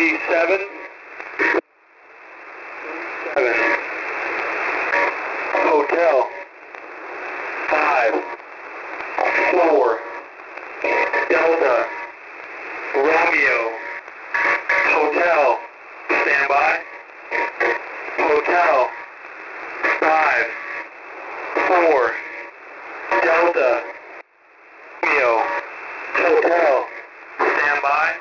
37. 7. Hotel. 5. 4. Delta. Romeo. Hotel. Standby. Hotel. 5. 4. Delta. Romeo. Hotel. Standby.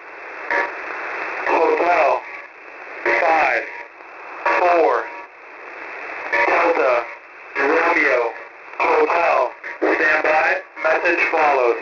Hotel. 5. 4. Delta. Romeo. Hotel. Standby. Message follows.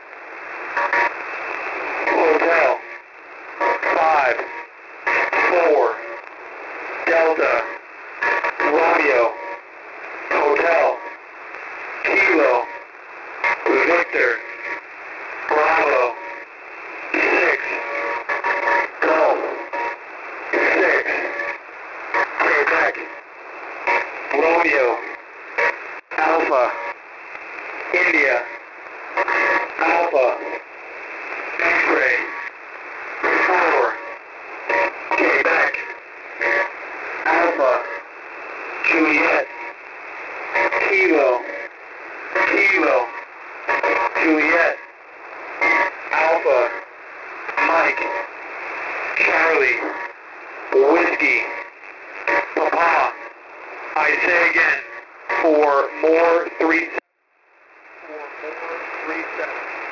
Hotel. 5. 4. Delta. Romeo. Hotel. Kilo. Victor. Bravo. 6. Golf. 6. Quebec. Romeo. Alpha. India. Alpha. X-ray. 4. Quebec. Alpha. Juliet. Kilo. Kilo. Juliet. Alpha. Mike. Charlie. Whiskey. Papa. I say again, for more 3. For more 37.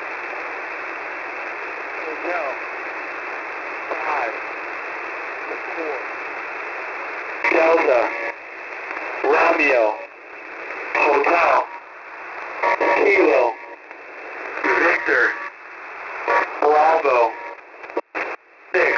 Hotel. 5. 4. Delta. Romeo. Hotel. Kilo. Victor. Bravo. 6.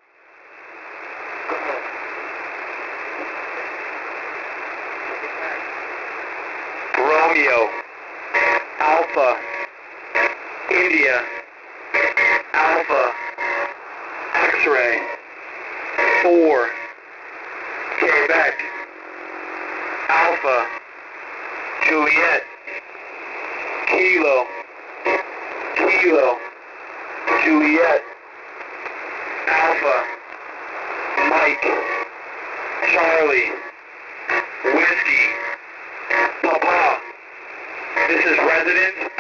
Romeo. Alpha. India. Alpha. X-ray. 4. Quebec. Alpha. Juliet. Kilo. Kilo. Juliet. Alpha. Mike. Charlie. Whiskey. Papa. This is residence